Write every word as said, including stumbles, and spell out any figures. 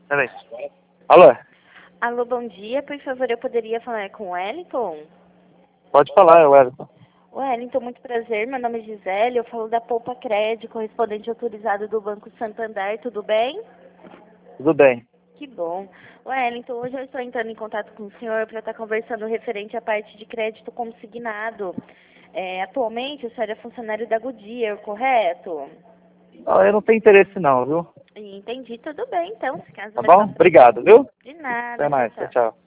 Peraí. Alô? Alô, bom dia. Por favor, eu poderia falar com o Wellington? Pode falar, é o Wellington. Wellington, muito prazer. Meu nome é Gisele. Eu falo da Poupa Crédito, correspondente autorizado do Banco Santander. Tudo bem? Tudo bem. Que bom. Wellington, hoje eu estou entrando em contato com o senhor para estar conversando referente à parte de crédito consignado. É, atualmente, o senhor é funcionário da Goodyear, correto? Ah, eu não tenho interesse não, viu? Entendi, tudo bem, então. Se caso Tá levar bom? Obrigado, viu? de nada, Até tchau, mais. Tchau, tchau. tchau.